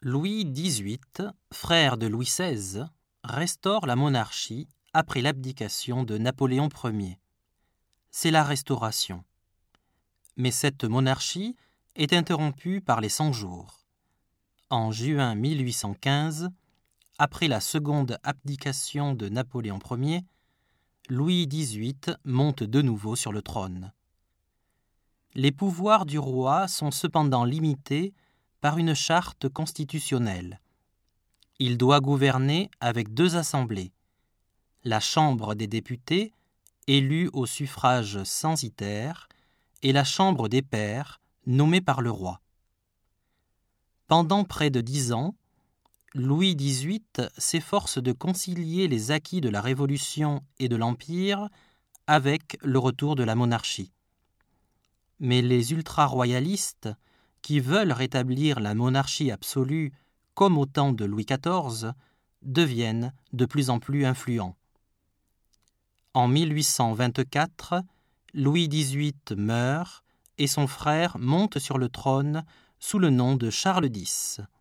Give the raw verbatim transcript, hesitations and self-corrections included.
Louis dix-huit, frère de Louis seize, restaure la monarchie après l'abdication de Napoléon Ier. C'est la Restauration. Mais cette monarchie est interrompue par les Cent-Jours. En juin mille huit cent quinze, après la seconde abdication de Napoléon Ier, Louis dix-huit monte de nouveau sur le trône. Les pouvoirs du roi sont cependant limités par une charte constitutionnelle. Il doit gouverner avec deux assemblées, la Chambre des députés, élue au suffrage censitaire, et la Chambre des pairs, nommée par le roi. Pendant près de dix ans, Louis dix-huit s'efforce de concilier les acquis de la Révolution et de l'Empire avec le retour de la monarchie. Mais les ultra-royalistes, qui veulent rétablir la monarchie absolue comme au temps de Louis quatorze, deviennent de plus en plus influents. En mille huit cent vingt-quatre, Louis dix-huit meurt et son frère monte sur le trône sous le nom de Charles dix.